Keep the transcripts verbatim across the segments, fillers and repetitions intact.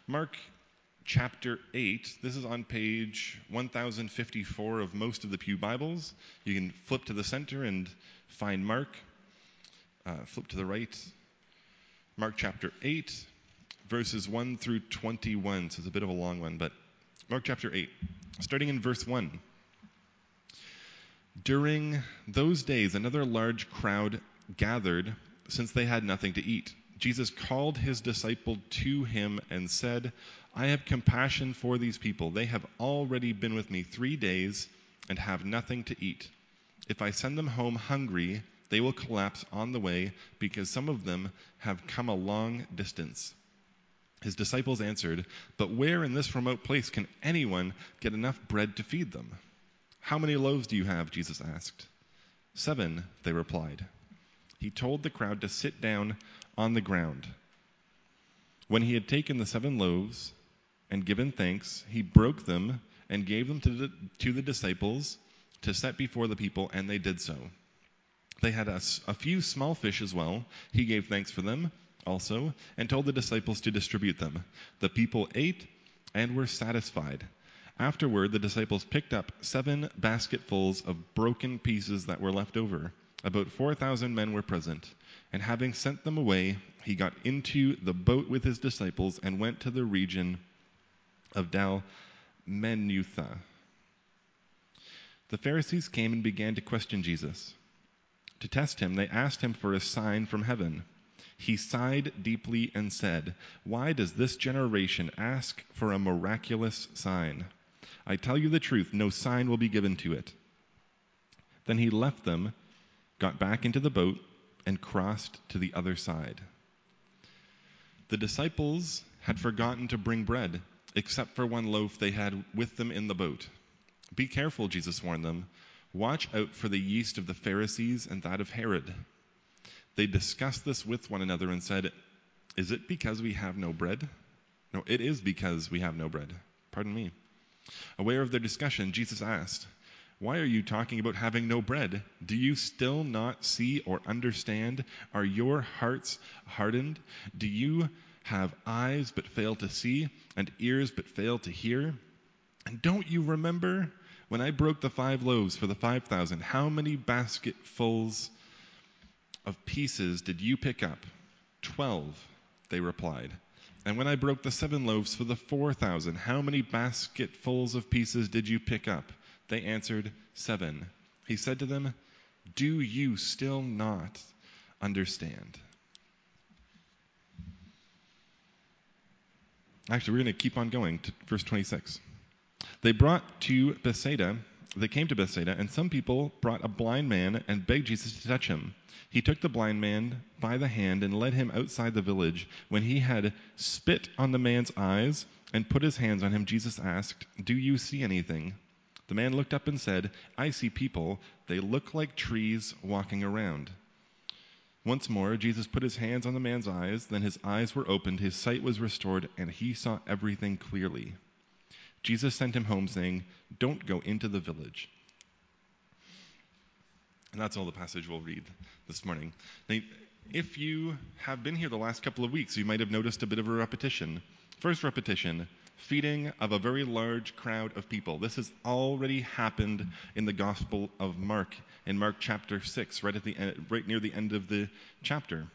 Mark chapter eight. This is on page one thousand fifty-four of most of the Pew Bibles. You can flip to the center and find Mark. Uh, flip to the right. Mark chapter eight, verses one through twenty-one. So it's a bit of a long one, but Mark chapter eight, starting in verse one. During those days, another large crowd gathered, since they had nothing to eat. Jesus called his disciple to him and said, I have compassion for these people. They have already been with me three days and have nothing to eat. If I send them home hungry, they will collapse on the way because some of them have come a long distance. His disciples answered, But where in this remote place can anyone get enough bread to feed them? How many loaves do you have? Jesus asked. Seven, they replied. He told the crowd to sit down on the ground. When he had taken the seven loaves and given thanks, he broke them and gave them to the, to the disciples to set before the people, and they did so. They had a, a few small fish as well. He gave thanks for them also and told the disciples to distribute them. The people ate and were satisfied. Afterward, the disciples picked up seven basketfuls of broken pieces that were left over. About four thousand men were present. And having sent them away, he got into the boat with his disciples and went to the region of Dalmanutha. The Pharisees came and began to question Jesus. To test him, they asked him for a sign from heaven. He sighed deeply and said, Why does this generation ask for a miraculous sign? I tell you the truth, no sign will be given to it. Then he left them, got back into the boat, and crossed to the other side. The disciples had forgotten to bring bread, except for one loaf they had with them in the boat. Be careful, Jesus warned them. Watch out for the yeast of the Pharisees and that of Herod. They discussed this with one another and said, Is it because we have no bread? No, it is because we have no bread. Pardon me. Aware of their discussion, Jesus asked, Why are you talking about having no bread? Do you still not see or understand? Are your hearts hardened? Do you have eyes but fail to see and ears but fail to hear? And don't you remember when I broke the five loaves for the five thousand? How many basketfuls of pieces did you pick up? Twelve, they replied. And when I broke the seven loaves for the four thousand, how many basketfuls of pieces did you pick up? They answered, Seven. He said to them, Do you still not understand? Actually, we're going to keep on going to verse twenty-six. They brought to Bethsaida, they came to Bethsaida, and some people brought a blind man and begged Jesus to touch him. He took the blind man by the hand and led him outside the village. When he had spit on the man's eyes and put his hands on him, Jesus asked, Do you see anything? The man looked up and said, I see people. They look like trees walking around. Once more, Jesus put his hands on the man's eyes. Then his eyes were opened, his sight was restored, and he saw everything clearly. Jesus sent him home, saying, Don't go into the village. And that's all the passage we'll read this morning. Now, if you have been here the last couple of weeks, you might have noticed a bit of a repetition. First repetition, feeding of a very large crowd of people. This has already happened in the Gospel of Mark, in Mark chapter six, right at the end, right near the end of the chapter.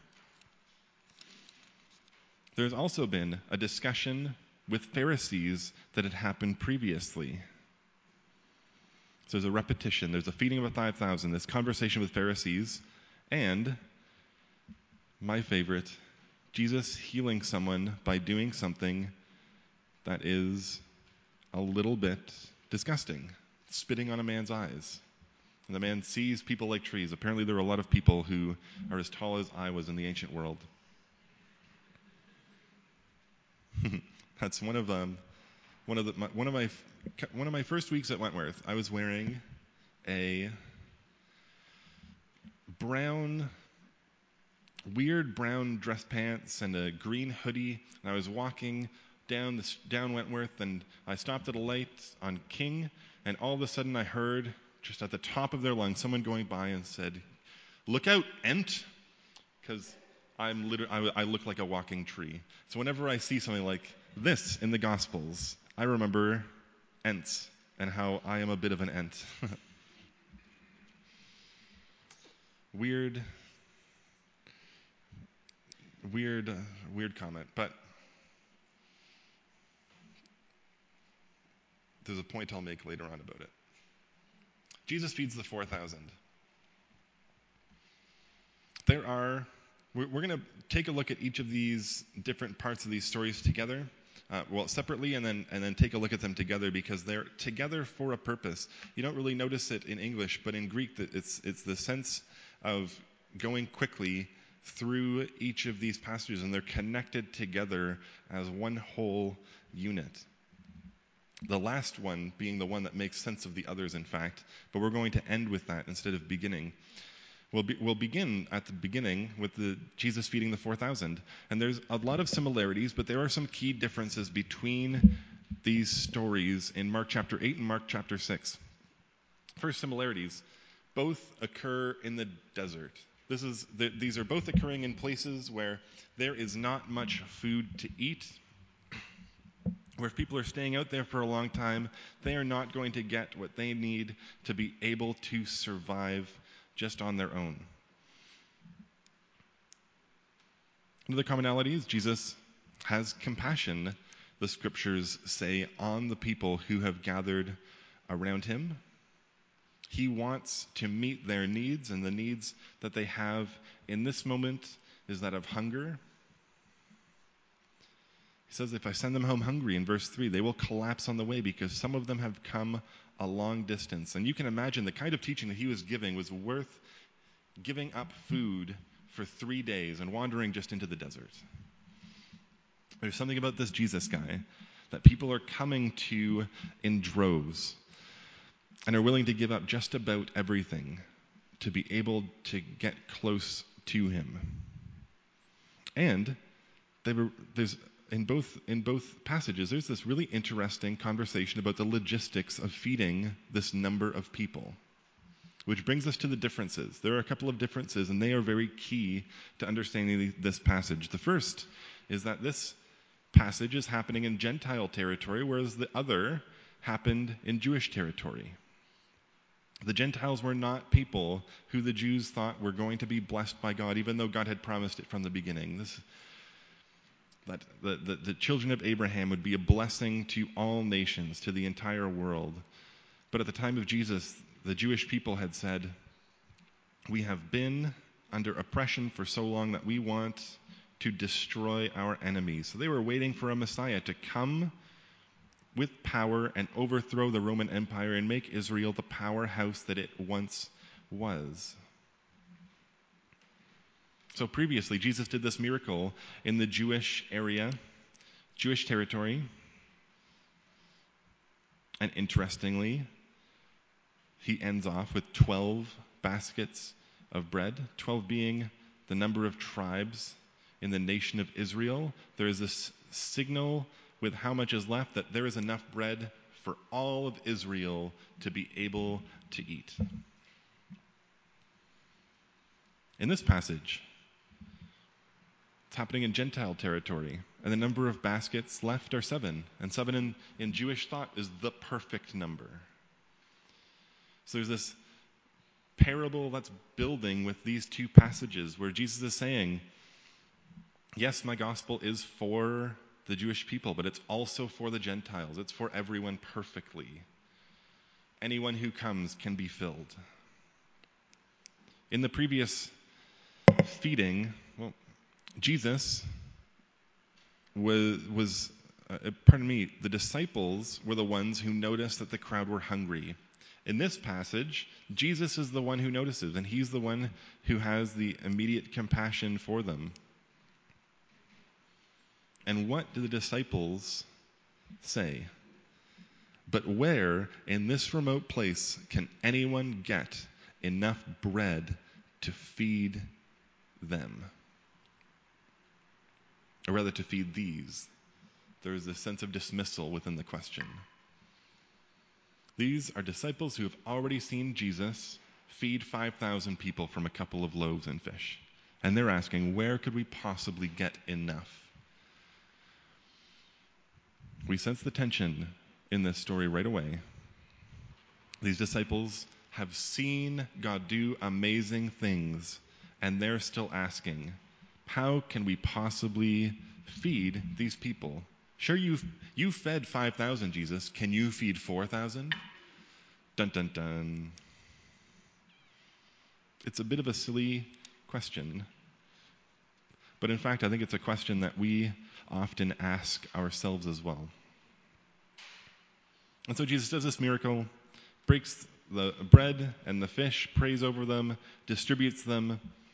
There's also been a discussion with Pharisees that had happened previously. So there's a repetition. There's a feeding of a five thousand, this conversation with Pharisees, and my favorite, Jesus healing someone by doing something that is a little bit disgusting, spitting on a man's eyes. And the man sees people like trees. Apparently there are a lot of people who are as tall as I was in the ancient world. That's one of um, one of the my, one of my one of my first weeks at Wentworth. I was wearing a brown, weird brown dress pants and a green hoodie, and I was walking down this down Wentworth, and I stopped at a light on King, and all of a sudden I heard just at the top of their lungs someone going by and said, "Look out, Ent," because I'm literally I, I look like a walking tree. So whenever I see something like this in the Gospels, I remember ents and how I am a bit of an ent. weird, weird, uh, weird comment, but there's a point I'll make later on about it. Jesus feeds the four thousand. There are, we're, we're going to take a look at each of these different parts of these stories together, uh, well, separately, and then and then take a look at them together because they're together for a purpose. You don't really notice it in English, but in Greek, it's it's the sense of going quickly through each of these passages, and they're connected together as one whole unit. The last one being the one that makes sense of the others, in fact, but we're going to end with that instead of beginning. We'll, be, we'll begin at the beginning with the Jesus feeding the four thousand. And there's a lot of similarities, but there are some key differences between these stories in Mark chapter eight and Mark chapter six. First, similarities. Both occur in the desert. This is the, these are both occurring in places where there is not much food to eat, where if people are staying out there for a long time, they are not going to get what they need to be able to survive just on their own. Another commonality is Jesus has compassion, the scriptures say, on the people who have gathered around him. He wants to meet their needs, and the needs that they have in this moment is that of hunger. He says, if I send them home hungry, in verse three, they will collapse on the way because some of them have come a long distance. And you can imagine the kind of teaching that he was giving was worth giving up food for three days and wandering just into the desert. There's something about this Jesus guy that people are coming to in droves and are willing to give up just about everything to be able to get close to him. And they were, there's in both in both passages, there's this really interesting conversation about the logistics of feeding this number of people, which brings us to the differences. There are a couple of differences, and they are very key to understanding this passage. The first is that this passage is happening in Gentile territory, whereas the other happened in Jewish territory. The Gentiles were not people who the Jews thought were going to be blessed by God, even though God had promised it from the beginning. This That the, the, the children of Abraham would be a blessing to all nations, to the entire world. But at the time of Jesus, the Jewish people had said, we have been under oppression for so long that we want to destroy our enemies. So they were waiting for a Messiah to come with power and overthrow the Roman Empire and make Israel the powerhouse that it once was. So previously, Jesus did this miracle in the Jewish area, Jewish territory. And interestingly, he ends off with twelve baskets of bread, twelve being the number of tribes in the nation of Israel. There is this signal with how much is left that there is enough bread for all of Israel to be able to eat. In this passage, it's happening in Gentile territory, and the number of baskets left are seven, and seven in, in Jewish thought is the perfect number. So there's this parable that's building with these two passages where Jesus is saying, yes, my gospel is for the Jewish people, but it's also for the Gentiles. It's for everyone perfectly. Anyone who comes can be filled. In the previous feeding, well, Jesus was, was uh, pardon me, the disciples were the ones who noticed that the crowd were hungry. In this passage, Jesus is the one who notices, and he's the one who has the immediate compassion for them. And what do the disciples say? But where in this remote place can anyone get enough bread to feed them? Or rather, to feed these. There is a sense of dismissal within the question. These are disciples who have already seen Jesus feed five thousand people from a couple of loaves and fish. And they're asking, where could we possibly get enough? We sense the tension in this story right away. These disciples have seen God do amazing things, and they're still asking, how can we possibly feed these people? Sure, you've, you fed five thousand, Jesus. Can you feed four thousand? Dun, dun, dun. It's a bit of a silly question. But in fact, I think it's a question that we often ask ourselves as well. And so Jesus does this miracle, breaks the bread and the fish, prays over them, distributes them.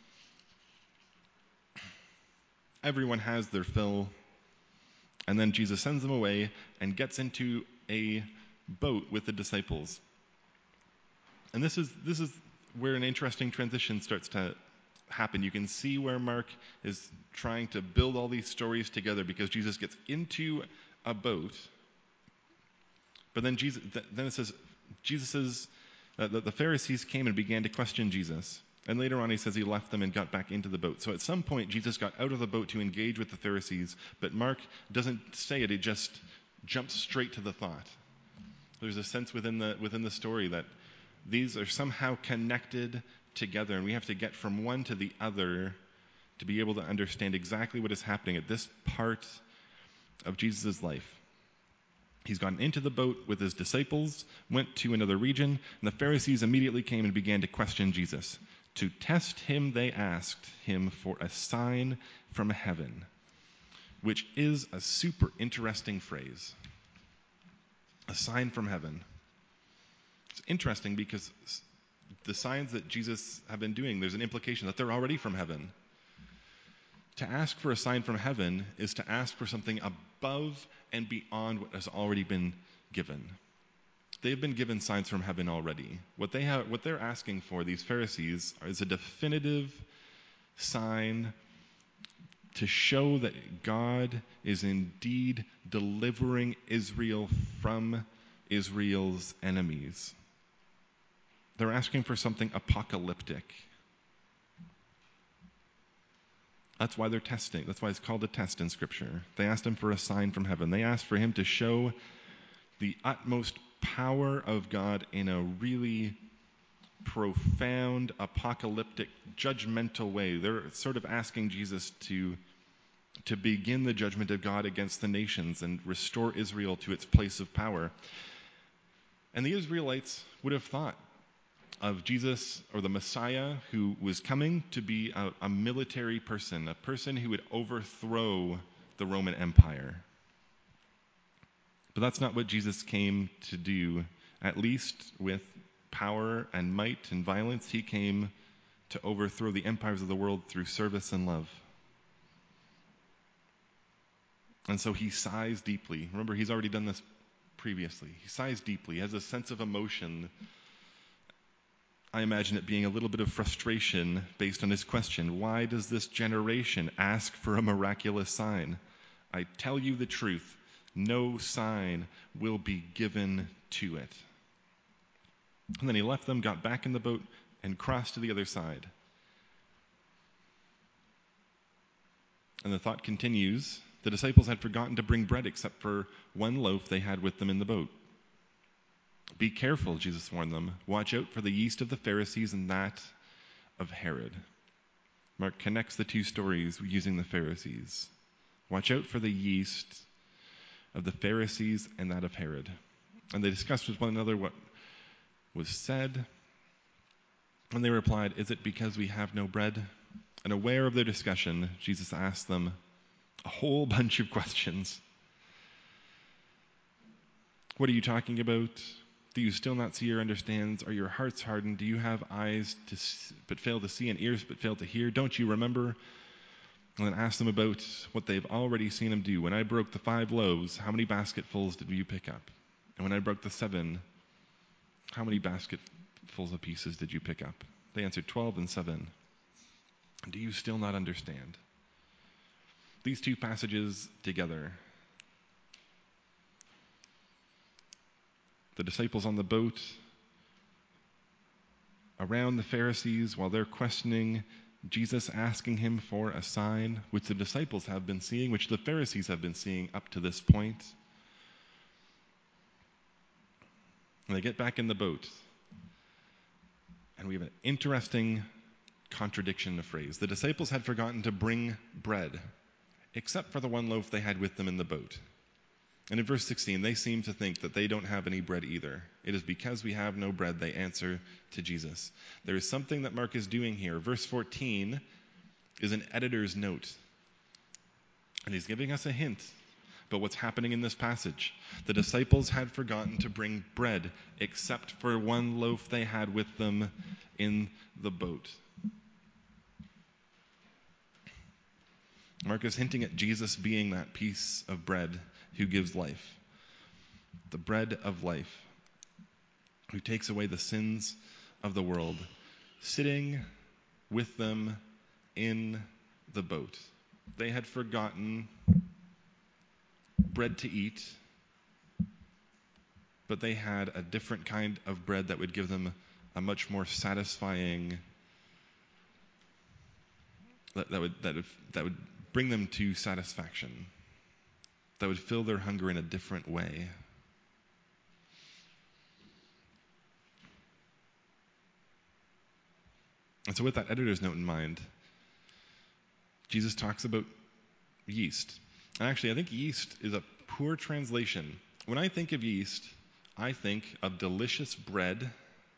Everyone has their fill. And then Jesus sends them away and gets into a boat with the disciples. And this is this is where an interesting transition starts to happen. You can see where Mark is trying to build all these stories together, because Jesus gets into a boat. But then Jesus, then it says, Jesus says uh, that the Pharisees came and began to question Jesus. And later on he says he left them and got back into the boat. So at some point Jesus got out of the boat to engage with the Pharisees, but Mark doesn't say it, he just jumps straight to the thought. There's a sense within the within the story that these are somehow connected together, and we have to get from one to the other to be able to understand exactly what is happening at this part of Jesus' life. He's gone into the boat with his disciples, went to another region, and the Pharisees immediately came and began to question Jesus. To test him, they asked him for a sign from heaven, which is a super interesting phrase. A sign from heaven. It's interesting because the signs that Jesus have been doing, there's an implication that they're already from heaven. To ask for a sign from heaven is to ask for something above and beyond what has already been given. They've been given signs from heaven already. What they have, what they're asking for, these Pharisees, is a definitive sign to show that God is indeed delivering Israel from Israel's enemies. They're asking for something apocalyptic. That's why they're testing. That's why it's called a test in Scripture. They asked him for a sign from heaven. They asked for him to show the utmost power of God in a really profound, apocalyptic, judgmental way. They're sort of asking Jesus to, to begin the judgment of God against the nations and restore Israel to its place of power. And the Israelites would have thought of Jesus, or the Messiah, who was coming to be a, a military person, a person who would overthrow the Roman Empire. But that's not what Jesus came to do, at least with power and might and violence. He came to overthrow the empires of the world through service and love. And so he sighs deeply. Remember, he's already done this previously. He sighs deeply, he has a sense of emotion. I imagine it being a little bit of frustration based on his question. Why does this generation ask for a miraculous sign? I tell you the truth, no sign will be given to it. And then he left them, got back in the boat, and crossed to the other side. And the thought continues. The disciples had forgotten to bring bread except for one loaf they had with them in the boat. Be careful, Jesus warned them. Watch out for the yeast of the Pharisees and that of Herod. Mark connects the two stories using the Pharisees. Watch out for the yeast of the Pharisees and that of Herod. And they discussed with one another what was said. And they replied, is it because we have no bread? And aware of their discussion, Jesus asked them a whole bunch of questions. What are you talking about? Do you still not see or understand? Are your hearts hardened? Do you have eyes to see, but fail to see, and ears but fail to hear? Don't you remember? And then ask them about what they've already seen him do. When I broke the five loaves, how many basketfuls did you pick up? And when I broke the seven, how many basketfuls of pieces did you pick up? They answered, twelve and seven. Do you still not understand? These two passages together. The disciples on the boat around the Pharisees while they're questioning Jesus, asking him for a sign, which the disciples have been seeing, which the Pharisees have been seeing up to this point. And they get back in the boat. And we have an interesting contradiction of phrase. The disciples had forgotten to bring bread, except for the one loaf they had with them in the boat. And in verse sixteen, they seem to think that they don't have any bread either. It is because we have no bread, they answer to Jesus. There is something that Mark is doing here. Verse fourteen is an editor's note. And he's giving us a hint about what's happening in this passage. The disciples had forgotten to bring bread, except for one loaf they had with them in the boat. Mark is hinting at Jesus being that piece of bread who gives life, the bread of life, who takes away the sins of the world, sitting with them in the boat. They had forgotten bread to eat, but they had a different kind of bread that would give them a much more satisfying, that, that would that would, that would bring them to satisfaction, that would fill their hunger in a different way. And so with that editor's note in mind, Jesus talks about yeast. And actually, I think yeast is a poor translation. When I think of yeast, I think of delicious bread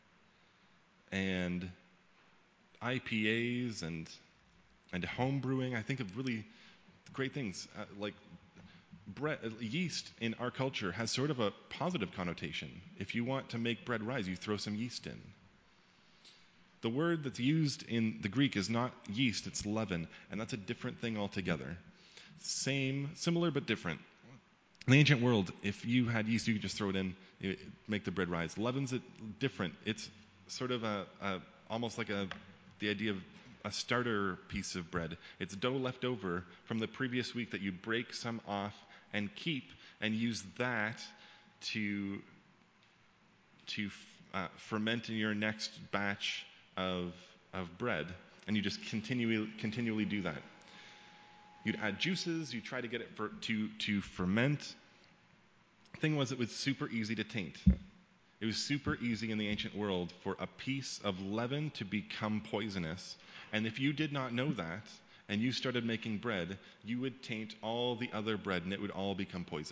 and I P As and and home brewing. I think of really great things. Uh, like bread, yeast in our culture has sort of a positive connotation. If you want to make bread rise, you throw some yeast in. The word that's used in the Greek is not yeast, it's leaven, and that's a different thing altogether. Same, similar but different. In the ancient world, if you had yeast, you could just throw it in, it, make the bread rise. Leaven's it different. It's sort of a, a almost like a the idea of a starter piece of bread. It's dough left over from the previous week that you break some off and keep and use that to to uh, ferment in your next batch of of bread, and you just continually continually do that. You'd add juices, you try to get it for, to to ferment. The thing was, it was super easy to taint. It was super easy in the ancient world for a piece of leaven to become poisonous. And if you did not know that, and you started making bread, you would taint all the other bread, and it would all become poison.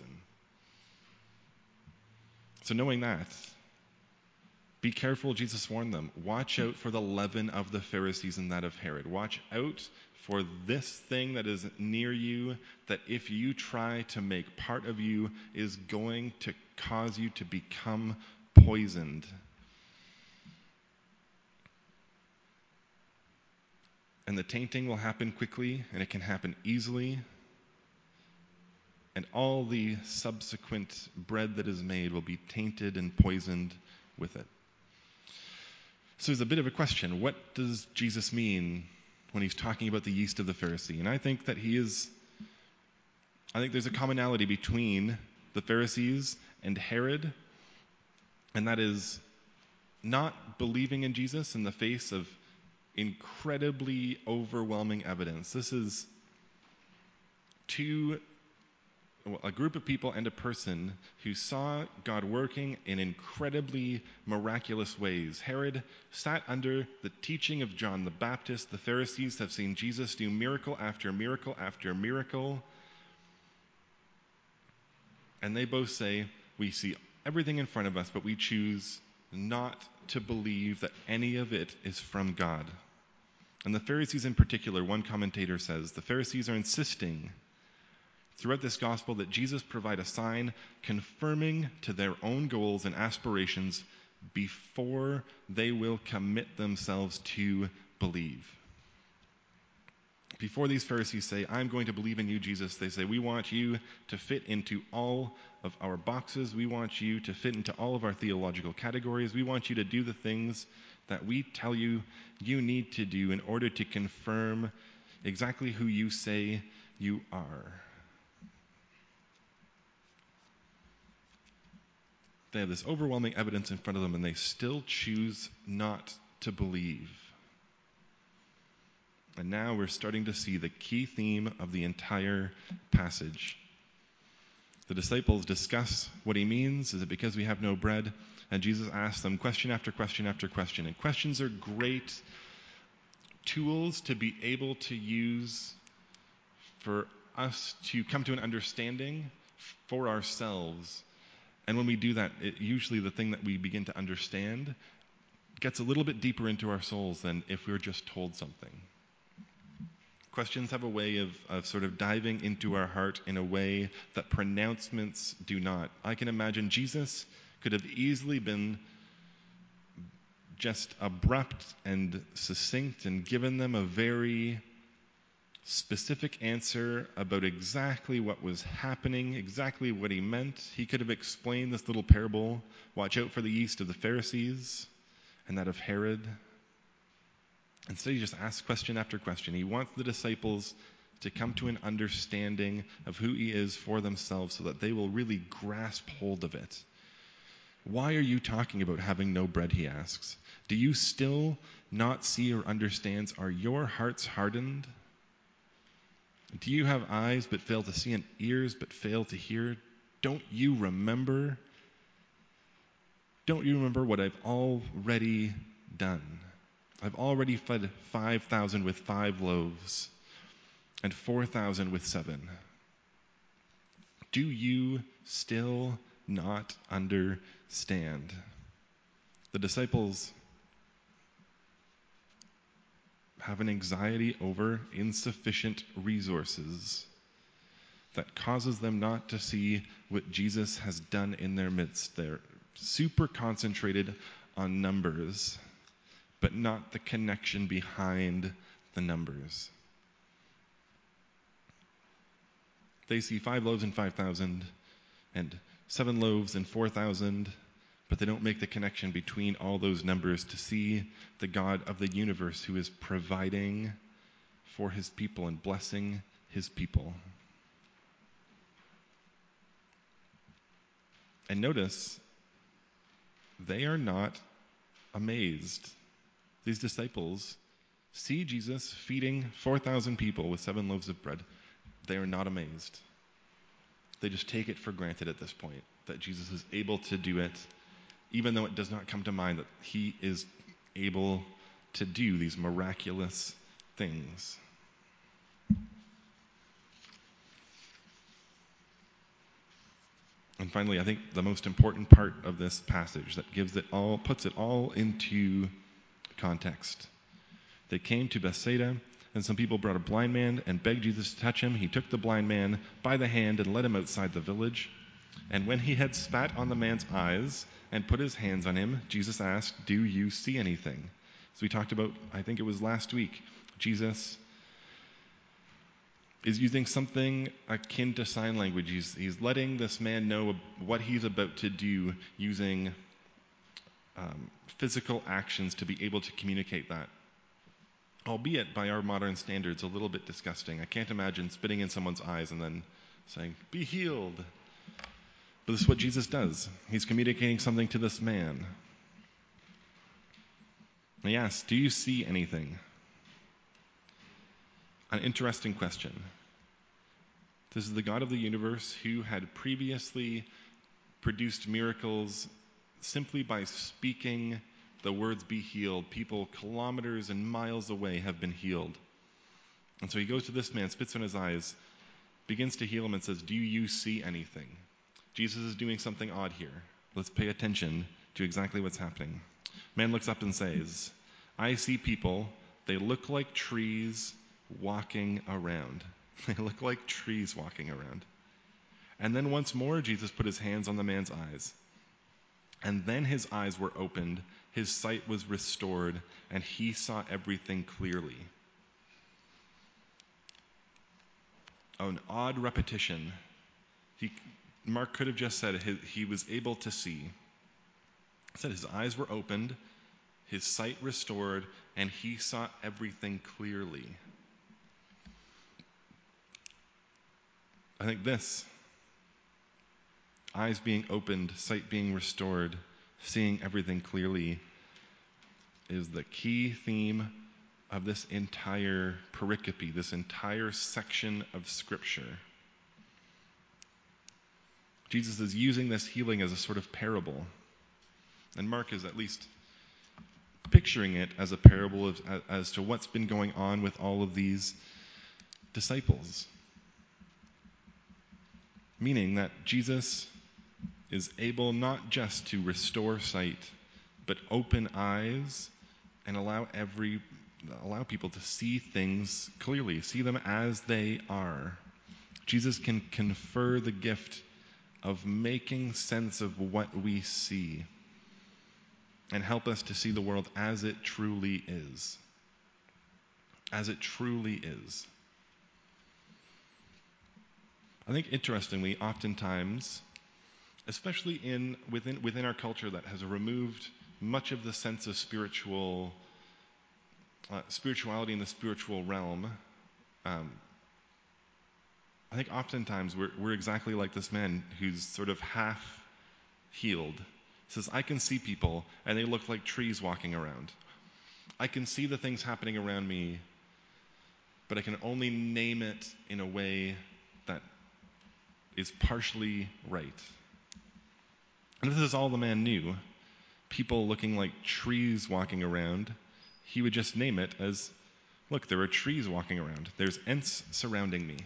So knowing that, be careful, Jesus warned them. Watch out for the leaven of the Pharisees and that of Herod. Watch out for this thing that is near you, that if you try to make part of you, is going to cause you to become poisoned. And the tainting will happen quickly, and it can happen easily. And all the subsequent bread that is made will be tainted and poisoned with it. So there's a bit of a question. What does Jesus mean when he's talking about the yeast of the Pharisee? And I think that he is, I think there's a commonality between the Pharisees and Herod, and that is not believing in Jesus in the face of incredibly overwhelming evidence. This is two, a group of people and a person who saw God working in incredibly miraculous ways. Herod sat under the teaching of John the Baptist. The Pharisees have seen Jesus do miracle after miracle after miracle. And they both say, we see everything in front of us, but we choose not to believe that any of it is from God. And the Pharisees in particular, one commentator says, the Pharisees are insisting throughout this gospel that Jesus provide a sign confirming to their own goals and aspirations before they will commit themselves to believe. Before these Pharisees say, I'm going to believe in you, Jesus, they say, we want you to fit into all of our boxes. We want you to fit into all of our theological categories. We want you to do the things that we tell you you need to do in order to confirm exactly who you say you are. They have this overwhelming evidence in front of them, and they still choose not to believe. And now we're starting to see the key theme of the entire passage. The disciples discuss what he means. Is it because we have no bread? And Jesus asks them question after question after question. And questions are great tools to be able to use for us to come to an understanding for ourselves. And when we do that, it, usually the thing that we begin to understand gets a little bit deeper into our souls than if we were just told something. Questions have a way of, of sort of diving into our heart in a way that pronouncements do not. I can imagine Jesus could have easily been just abrupt and succinct and given them a very specific answer about exactly what was happening, exactly what he meant. He could have explained this little parable, watch out for the yeast of the Pharisees and that of Herod. Instead, he just asks question after question. He wants the disciples to come to an understanding of who he is for themselves so that they will really grasp hold of it. Why are you talking about having no bread, he asks. Do you still not see or understand? Are your hearts hardened? Do you have eyes but fail to see and ears but fail to hear? Don't you remember? Don't you remember what I've already done? I've already fed five thousand with five loaves and four thousand with seven. Do you still not understand? The disciples have an anxiety over insufficient resources that causes them not to see what Jesus has done in their midst. They're super concentrated on numbers, but not the connection behind the numbers. They see five loaves and five thousand and seven loaves and four thousand, but they don't make the connection between all those numbers to see the God of the universe who is providing for his people and blessing his people. And notice, they are not amazed. These disciples see Jesus feeding four thousand people with seven loaves of bread. They are not amazed. They just take it for granted at this point that Jesus is able to do it, even though it does not come to mind that he is able to do these miraculous things. And finally, I think the most important part of this passage that gives it all, puts it all into context. They came to Bethsaida, and some people brought a blind man and begged Jesus to touch him. He took the blind man by the hand and led him outside the village. And when he had spat on the man's eyes and put his hands on him, Jesus asked, "Do you see anything?" So we talked about, I think it was last week, Jesus is using something akin to sign language. He's, he's letting this man know what he's about to do using um, physical actions to be able to communicate that. Albeit, by our modern standards, a little bit disgusting. I can't imagine spitting in someone's eyes and then saying, "Be healed." But this is what Jesus does. He's communicating something to this man. And he asks, "Do you see anything?" An interesting question. This is the God of the universe who had previously produced miracles simply by speaking the words "be healed." People kilometers and miles away have been healed. And so he goes to this man, spits on his eyes, begins to heal him and says, "Do you see anything?" Jesus is doing something odd here. Let's pay attention to exactly what's happening. Man looks up and says, "I see people. They look like trees walking around." They look like trees walking around. And then once more, Jesus put his hands on the man's eyes. And then his eyes were opened, his sight was restored, and he saw everything clearly. Oh, an odd repetition. He, Mark could have just said he, he was able to see. He said his eyes were opened, his sight restored, and he saw everything clearly. I think this, eyes being opened, sight being restored, seeing everything clearly, is the key theme of this entire pericope, this entire section of Scripture. Jesus is using this healing as a sort of parable. And Mark is at least picturing it as a parable of, as to what's been going on with all of these disciples. Meaning that Jesus is able not just to restore sight, but open eyes and allow every allow people to see things clearly, see them as they are. Jesus can confer the gift of making sense of what we see and help us to see the world as it truly is. As it truly is. I think, interestingly, oftentimes, especially in within within our culture that has removed much of the sense of spiritual uh, spirituality in the spiritual realm, um, I think oftentimes we're we're exactly like this man who's sort of half healed. He says, I can see people and they look like trees walking around. I can see the things happening around me, but I can only name it in a way that is partially right. And this is all the man knew. People looking like trees walking around, he would just name it as, look, there are trees walking around. There's Ents surrounding me.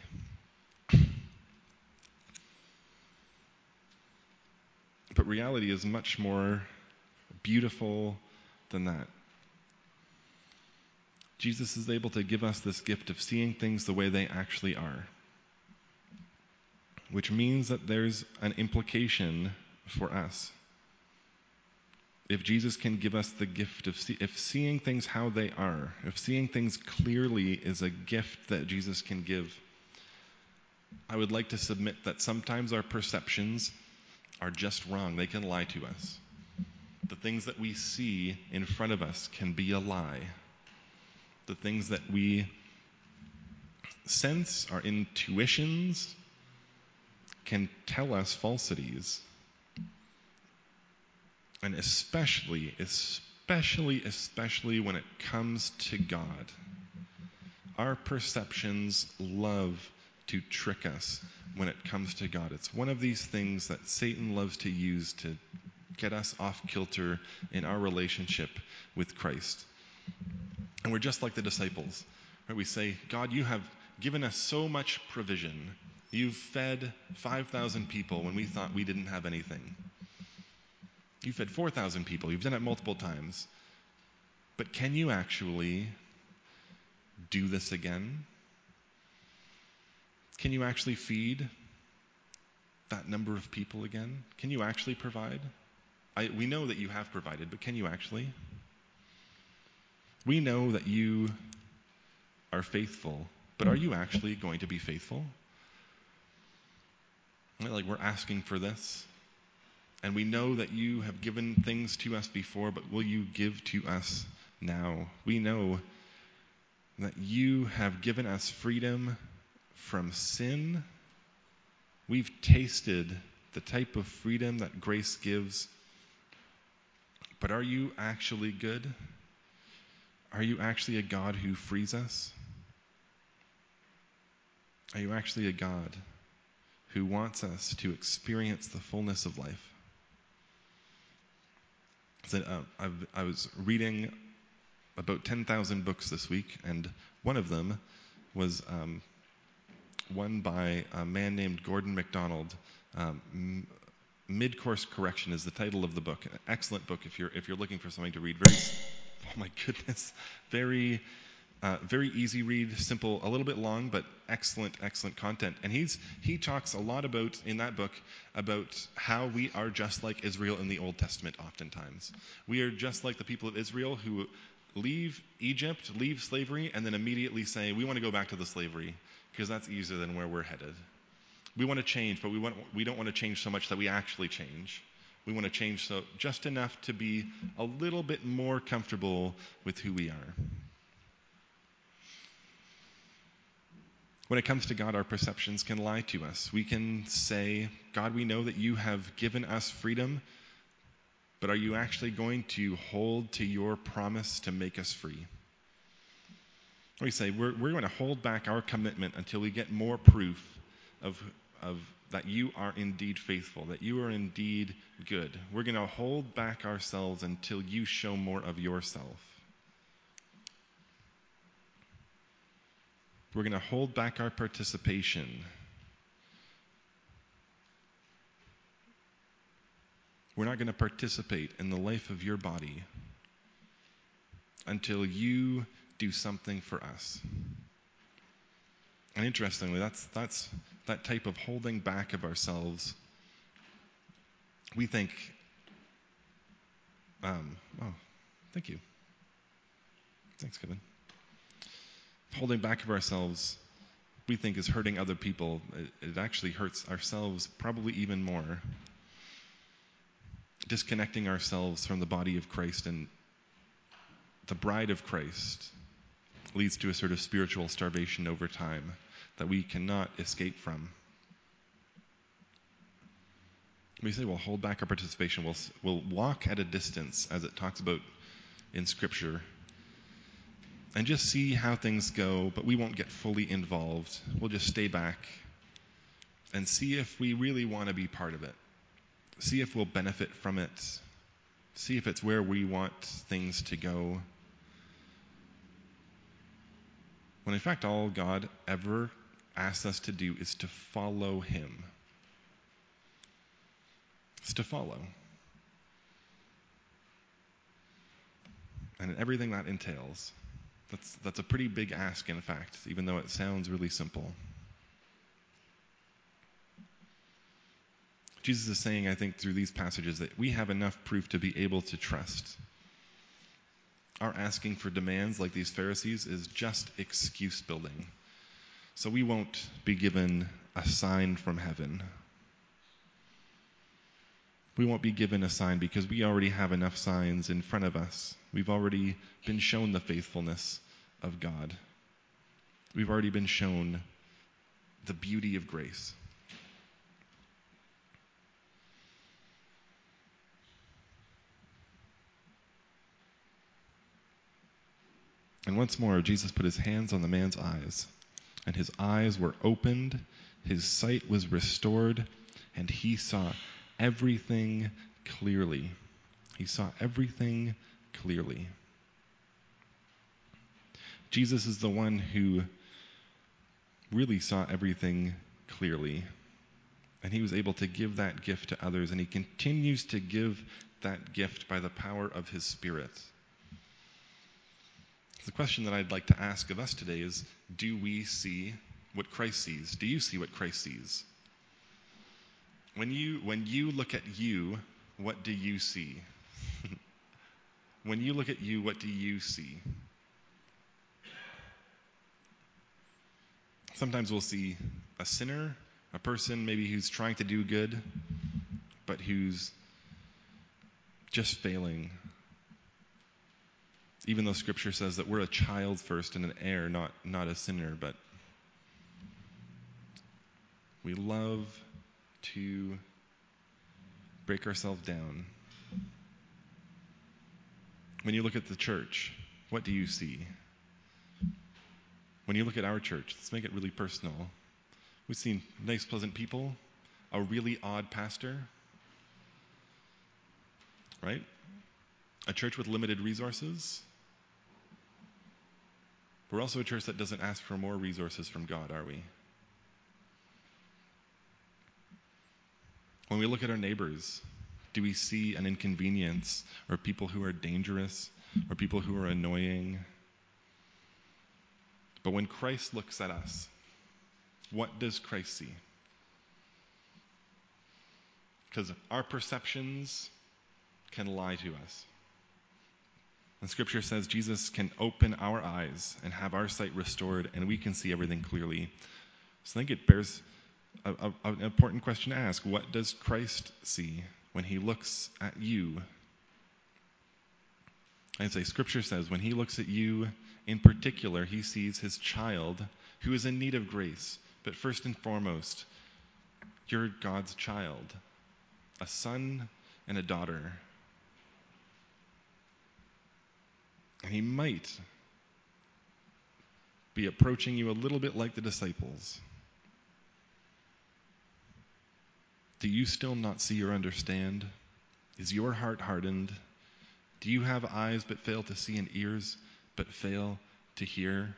But reality is much more beautiful than that. Jesus is able to give us this gift of seeing things the way they actually are, which means that there's an implication for us. If Jesus can give us the gift of see, if seeing things how they are, if seeing things clearly is a gift that Jesus can give, I would like to submit that sometimes our perceptions are just wrong. They can lie to us. The things that we see in front of us can be a lie. The things that we sense, our intuitions, can tell us falsities. And especially, especially, especially when it comes to God, our perceptions love to trick us when it comes to God. It's one of these things that Satan loves to use to get us off kilter in our relationship with Christ. And we're just like the disciples, right? We say, God, you have given us so much provision. You've fed five thousand people when we thought we didn't have anything. You fed four thousand people. You've done it multiple times. But can you actually do this again? Can you actually feed that number of people again? Can you actually provide? I, we know that you have provided, but can you actually? We know that you are faithful, but are you actually going to be faithful? Like, we're asking for this, and we know that you have given things to us before, but will you give to us now? We know that you have given us freedom from sin. We've tasted the type of freedom that grace gives, but are you actually good? Are you actually a God who frees us? Are you actually a God who wants us to experience the fullness of life? So, uh, I've, I was reading about ten thousand books this week, and one of them was um, one by a man named Gordon MacDonald. Um, Mid-Course Correction is the title of the book. An excellent book if you're if you're looking for something to read. Very, oh my goodness, very. Uh, very easy read, simple, a little bit long, but excellent, excellent content. And he's he talks a lot about, in that book, about how we are just like Israel in the Old Testament oftentimes. We are just like the people of Israel who leave Egypt, leave slavery, and then immediately say, we want to go back to the slavery, because that's easier than where we're headed. We want to change, but we want we don't want to change so much that we actually change. We want to change so just enough to be a little bit more comfortable with who we are. When it comes to God, our perceptions can lie to us. We can say, God, we know that you have given us freedom, but are you actually going to hold to your promise to make us free? We say, we're, we're going to hold back our commitment until we get more proof of, of that you are indeed faithful, that you are indeed good. We're going to hold back ourselves until you show more of yourself. We're going to hold back our participation We're not going to participate in the life of your body until you do something for us. And interestingly, that's that's that type of holding back of ourselves. We think, um, oh, thank you. Thanks, Kevin. Holding back of ourselves, we think is hurting other people. It, it actually hurts ourselves probably even more. Disconnecting ourselves from the body of Christ and the bride of Christ leads to a sort of spiritual starvation over time that we cannot escape from. We say we'll hold back our participation. We'll, we'll walk at a distance, as it talks about in Scripture, and just see how things go, but we won't get fully involved. We'll just stay back and see if we really want to be part of it. See if we'll benefit from it. See if it's where we want things to go. When in fact all God ever asks us to do is to follow Him. It's to follow. And everything that entails. That's, that's a pretty big ask, in fact, even though it sounds really simple. Jesus is saying, I think, through these passages that we have enough proof to be able to trust. Our asking for demands like these Pharisees is just excuse building. So we won't be given a sign from heaven. We won't be given a sign because we already have enough signs in front of us. We've already been shown the faithfulness of God. We've already been shown the beauty of grace. And once more, Jesus put his hands on the man's eyes, and his eyes were opened, his sight was restored, and he saw everything clearly. He saw everything clearly. Jesus is the one who really saw everything clearly, and he was able to give that gift to others, and he continues to give that gift by the power of his Spirit. The question that I'd like to ask of us today is, do we see what Christ sees? Do you see what Christ sees? When you when you look at you, what do you see? When you look at you, what do you see? Sometimes we'll see a sinner, a person maybe who's trying to do good, but who's just failing. Even though Scripture says that we're a child first and an heir, not, not a sinner, but we love to break ourselves down. When you look at the church, what do you see? When you look at our church, let's make it really personal. We've seen nice, pleasant people, a really odd pastor, right? A church with limited resources. We're also a church that doesn't ask for more resources from God, are we? When we look at our neighbors, do we see an inconvenience or people who are dangerous or people who are annoying? But when Christ looks at us, what does Christ see? Because our perceptions can lie to us. And Scripture says Jesus can open our eyes and have our sight restored, and we can see everything clearly. So I think it bears a, a, an important question to ask. What does Christ see when he looks at you? I'd say Scripture says when he looks at you in particular, he sees his child who is in need of grace. But first and foremost, you're God's child, a son and a daughter. And he might be approaching you a little bit like the disciples. Do you still not see or understand? Is your heart hardened? Do you have eyes but fail to see and ears but fail to hear?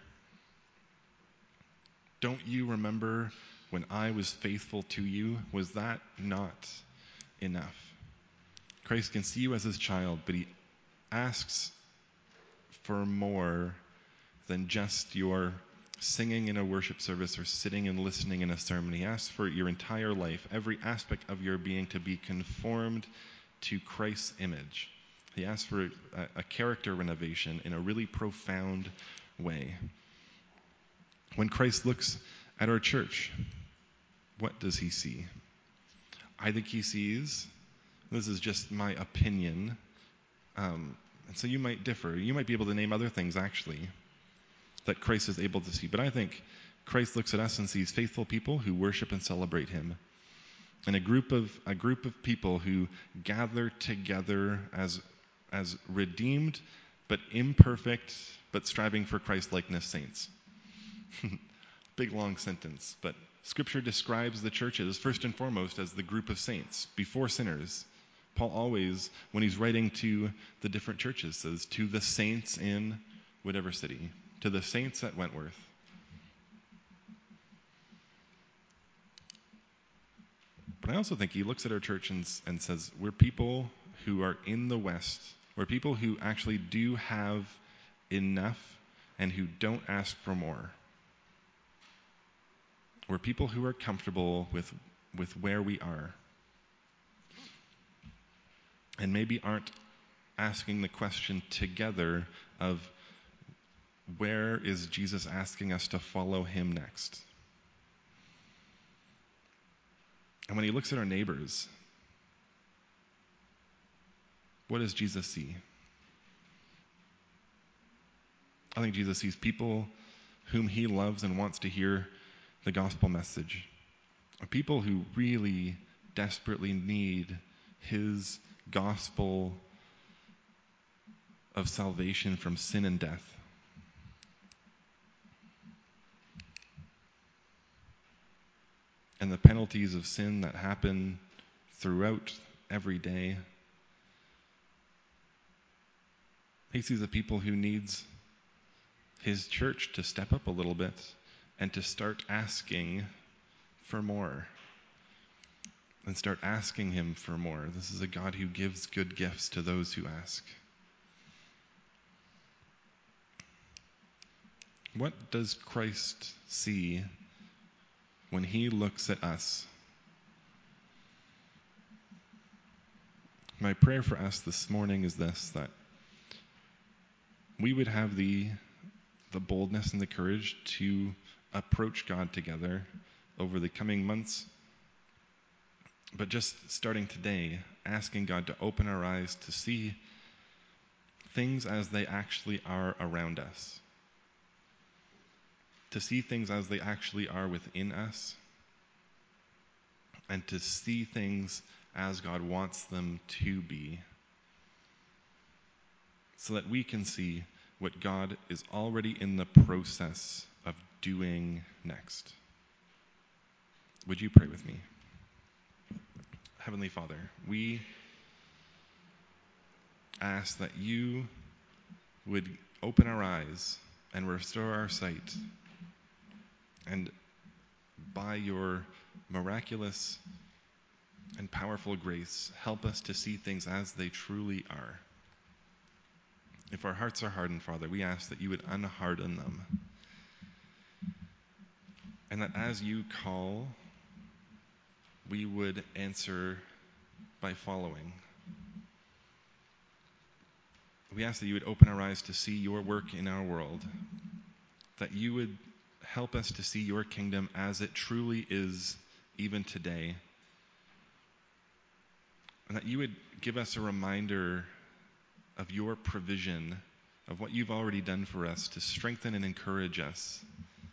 Don't you remember when I was faithful to you? Was that not enough? Christ can see you as his child, but he asks for more than just your singing in a worship service or sitting and listening in a sermon. He asks for your entire life, every aspect of your being, to be conformed to Christ's image. He asks for a, a character renovation in a really profound way. When Christ looks at our church, what does he see? I think he sees, this is just my opinion, um, and so you might differ. You might be able to name other things, actually, that Christ is able to see. But I think Christ looks at us and sees faithful people who worship and celebrate him. And a group of a group of people who gather together as as redeemed but imperfect but striving for Christ-likeness saints. Big long sentence, but Scripture describes the churches first and foremost as the group of saints, before sinners. Paul always, when he's writing to the different churches, says, to the saints in whatever city, to the saints at Wentworth. But I also think he looks at our church and, and says, we're people who are in the West. We're people who actually do have enough and who don't ask for more. We're people who are comfortable with, with where we are. And maybe aren't asking the question together of where is Jesus asking us to follow him next? And when he looks at our neighbors, what does Jesus see? I think Jesus sees people whom he loves and wants to hear the gospel message. People who really desperately need his gospel of salvation from sin and death. And the penalties of sin that happen throughout every day. He sees a people who needs his church to step up a little bit and to start asking for more. And start asking him for more. This is a God who gives good gifts to those who ask. What does Christ see when he looks at us? My prayer for us this morning is this, that we would have the, the boldness and the courage to approach God together over the coming months, but just starting today, asking God to open our eyes to see things as they actually are around us, to see things as they actually are within us, and to see things as God wants them to be, so that we can see what God is already in the process of doing next. Would you pray with me? Heavenly Father, we ask that you would open our eyes and restore our sight, and by your miraculous and powerful grace, help us to see things as they truly are. If our hearts are hardened, Father, we ask that you would unharden them. And that as you call, we would answer by following. We ask that you would open our eyes to see your work in our world, that you would help us to see your kingdom as it truly is even today, and that you would give us a reminder of your provision, of what you've already done for us to strengthen and encourage us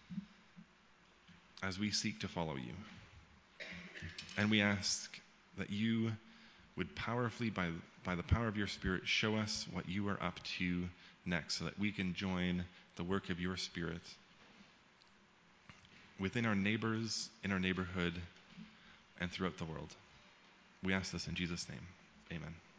as we seek to follow you. And we ask that you would powerfully, by, by the power of your Spirit, show us what you are up to next, so that we can join the work of your Spirit within our neighbors, in our neighborhood, and throughout the world. We ask this in Jesus' name. Amen.